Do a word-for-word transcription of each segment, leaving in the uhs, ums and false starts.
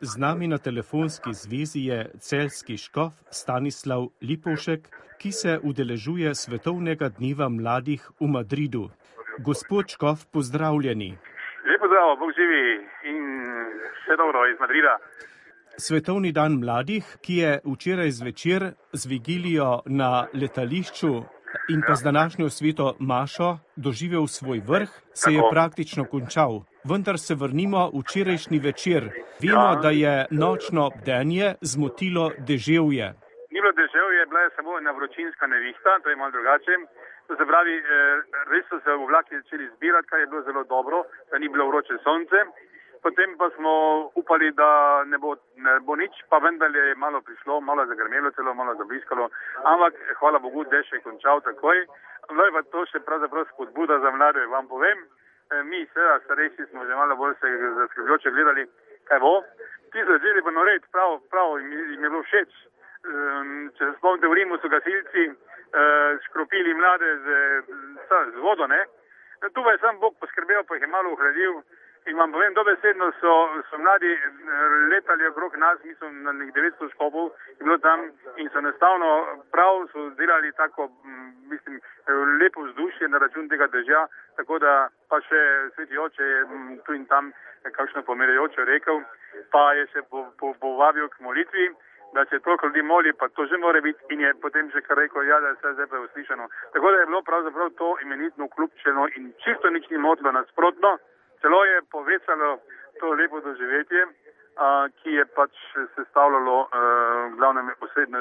Z nami na telefonski zvezi je celjski škof Stanislav Lipovšek, ki se udeležuje Svetovnega dneva mladih v Madridu. Gospod škof, pozdravljeni. Lep pozdrav, Bog živi in vse dobro iz Madrida. Svetovni dan mladih, ki je včeraj zvečer z vigilijo na letališču in pa z današnjo sveto mašo doživel svoj vrh, se je praktično končal. Vendar se vrnimo v včerajšnji večer. Vemo, da je nočno bdenje zmotilo deževje. Ni bilo deževje, bila je samo ena vročinska nevihta, to je malo drugače. To se pravi, res so se oblaki začeli zbirati, kar je bilo zelo dobro, da ni bilo vroče sonce. Potem pa smo upali, da ne bo, ne bo nič, pa vendar je malo prišlo, malo zagrmelo, celo malo zabliskalo. Ampak, hvala Bogu, dež je končal takoj. Zdaj pa to še pravzaprav spodbuda za mlade, vam povem. Mi, seveda, starejši smo že malo bolj se zaskrbljujoče gledali, kaj bo. Ti so začeli pa noreti, prav, prav, jim je bilo všeč. Če se spomnite, v Rimu so gasilci škropili mlade z, z vodo, ne. Tu pa je sam Bog poskrbel, pa jih je malo ohladil. In vam povem, dobesedno so, so mladi letali okrog nas, mislim, na nekaj devetsto škopov je bilo tam in so enostavno prav so delali tako, mislim, lepo vzdušje na račun tega dežja, tako da pa še sveti oče je tu in tam kakšno pomirjajoče rekel, pa je se povabil k molitvi, da se toliko ljudi moli, pa to že more biti in je potem še kar rekel, ja, da je vse zdaj pa uslišano. Tako da je bilo pravzaprav to imenitno vključeno in čisto nič ni motilo, nasprotno. Celo je povečalo to lepo doživetje, a, ki je pač sestavljalo, v glavnem osrednjo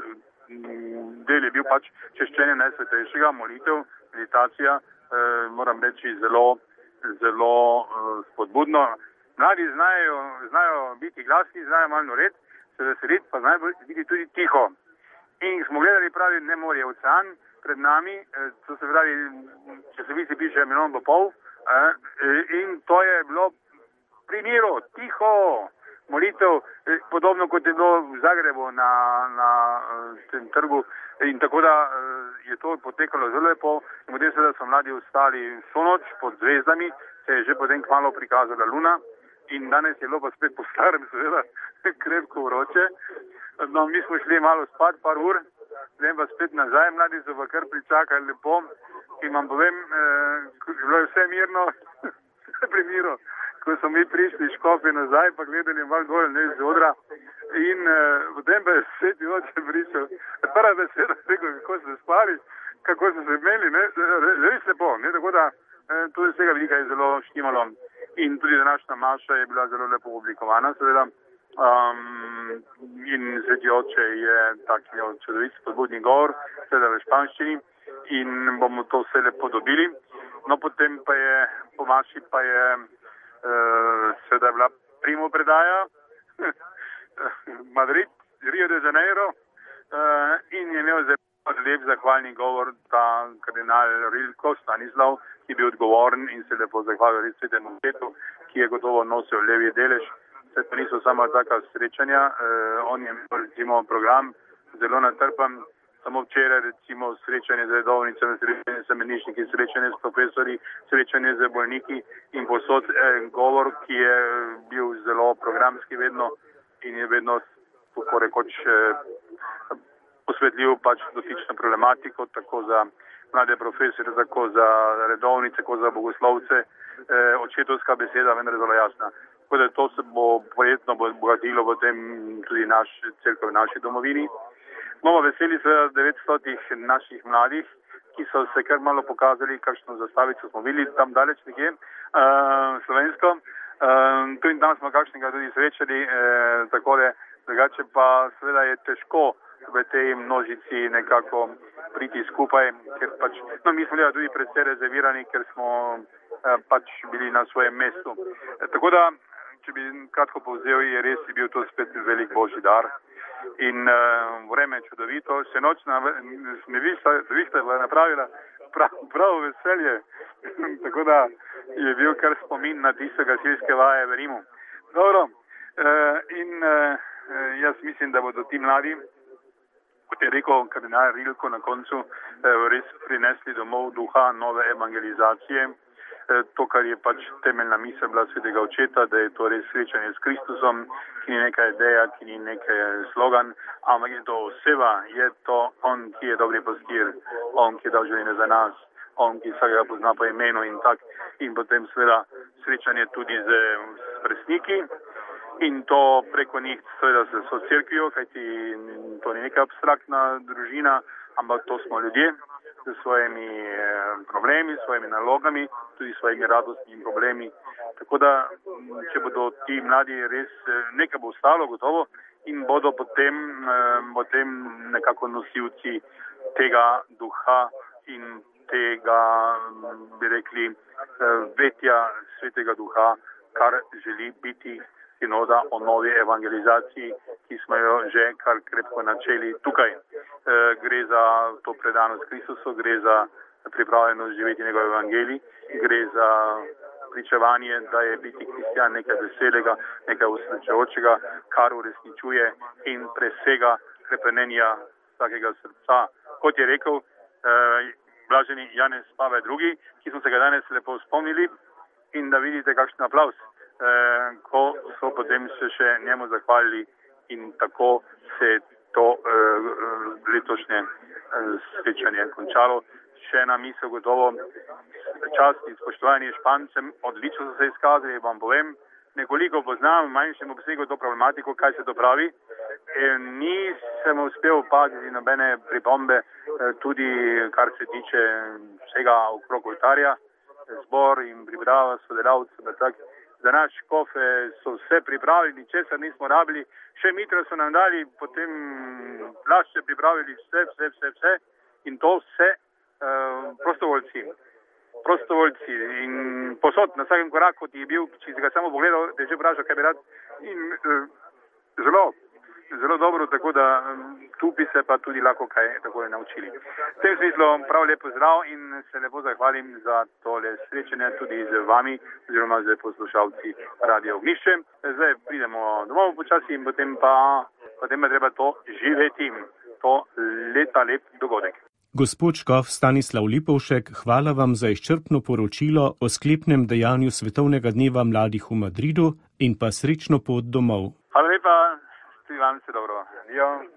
del je bil pač češčenje Najsvetejšega, molitev, meditacija, e, moram reči zelo, zelo e, spodbudno. Mladi znajo, znajo biti glasni, znajo malo noreti, se veseliti, pa znajo biti tudi tiho. In smo gledali, pravi, ne morje, ocean pred nami, e, to se pravi, če se visi piše milijon pa pol, in to je bilo pri miru, tiho, molitev, podobno kot je bilo v Zagrebu na, na tem trgu in tako da je to potekalo zelo lepo in potem seveda so mladi ostali vso noč pod zvezdami, se je že potem kmalu prikazala luna in danes je bilo pa spet po starem seveda krepko vroče. No, mi smo šli malo spat, par ur, potem pa spet nazaj, mladi so pa kar pričakali lepo. In vam povem, eh, bilo je vse mirno, vse pri miru, ko so mi prišli škofi nazaj, pa gledali malo dol, ne iz odra. In eh, potem pa je sveti oče prišel. Prva beseda rekel, kako so se spali, kako so se imeli, ne, res lepo, ne, tako da eh, tudi z tega vidika je zelo štimalo. In tudi današnja maša je bila zelo lepo oblikovana, seveda. Um, in sveti oče je tak čudovit spodbudni govor, seveda v španščini. In bomo to vse lepo dobili. No, potem pa je, po maši pa je uh, seveda bila primo predaja, Madrid, Rio de Janeiro, uh, in je imel zelo lep zahvalni govor ta kardinal Rilko Stanislav, ki je bil odgovoren in se lepo zahvalil res svetemu očetu, ki je gotovo nosil levi delež. Vse to niso samo taka srečanja, uh, on je imel recimo program zelo natrpan. Samo včeraj recimo srečanje z redovnicami, srečanje z menišniki, srečanje s profesori, srečanje z bolniki in posod eh, govor, ki je bil zelo programski vedno in je vedno tako rekoč eh, posvetljiv pač dotično problematiko, tako za mlade profesore, tako za redovnice, tako za bogoslovce, eh, očetovska beseda vendar zelo jasna. Tako da to se bo pojetno bogatilo v tem tudi naš cerkev v naši domovini. Bomo veseli seveda devetstotih naših mladih, ki so se kar malo pokazali, kakšno zastavico smo videli tam daleč nekje, uh, slovensko. Uh, tu in tam smo kakšnega tudi srečali, uh, takole, drugače pa seveda je težko v tej množici nekako priti skupaj, ker pač, no mi smo tudi predvsej rezervirani, ker smo uh, pač bili na svojem mestu. Uh, tako da, če bi kratko povzel, je res bil to spet velik božji dar. In uh, vreme je čudovito, še nočna zvihta je napravila prav, prav veselje, tako da je bil kar spomin na tiste gasilske vaje v Rimu. Dobro, uh, in uh, jaz mislim, da bodo ti mladi, kot je rekel kardinal Rilko na koncu, uh, res prinesli domov duha nove evangelizacije, to, kar je pač temeljna misel bila svetega očeta, da je to res srečanje s Kristusom, ki ni neka ideja, ki ni neka slogan, ampak je to oseba, je to on, ki je dobri pastir, on, ki je dal življenje za nas, on, ki vsakega pozna po imenu in tak, in potem seveda srečanje tudi z prestniki in to preko njih seveda se so cerkvijo, kajti to ni neka abstraktna družina, ampak to smo ljudje s svojimi problemi, s svojimi nalogami, tudi s svojimi radostmi in problemi. Tako da, če bodo ti mladi res, nekaj bo ostalo gotovo in bodo potem, potem nekako nosilci tega duha in tega, bi rekli, vetja svetega duha, kar želi biti sinoda o novi evangelizaciji, ki smo jo že kar krepko načeli tukaj. E, gre za to predanost Kristusu, gre za pripravljenost živeti njegov evangelij, gre za pričevanje, da je biti kristijan nekaj veselega, nekaj usrečujočega, kar uresničuje in presega hrepenenja vsakega srca. Kot je rekel e, blaženi Janez Pavel drugi, ki smo se ga danes lepo spomnili, in da vidite kakšen aplavz, eh, ko so potem se še njemu zahvalili in tako se je to eh, letošnje eh, srečanje končalo. Še ena misel gotovo, čast in spoštovanje Špancem, odlično so se izkazali, vam povem, nekoliko poznam v manjšem obsegu to problematiko, kaj se to pravi. E, nisem uspel paziti nobene pripombe, e, tudi kar se tiče vsega okrog oltarja, zbor in priprava sodelavcev, tak. Za naš škofe so vse pripravili, česar nismo rabili, še mitra so nam dali, potem plašče pripravili vse, vse, vse, vse in to vse uh, prostovoljci. Prostovoljci in posod na vsakem koraku ti je bil, če si ga samo pogledal, da je že vprašal, kaj bi rad in uh, zelo, zelo dobro, tako da um, tu bi se pa tudi lahko kaj tako naučili. V tem smislu prav lepo zdrav in se lepo zahvalim za tole srečanje tudi z vami oziroma z poslušalci Radio Ognjišče. Zdaj pridemo domov počasi in potem pa, potem pa treba to živeti, to leta lep dogodek. Gospod škof Stanislav Lipovšek, hvala vam za izčrpno poročilo o sklepnem dejanju Svetovnega dneva mladih v Madridu in pa srečno pot domov. Hvala lepa, tudi vam se dobro. Jo.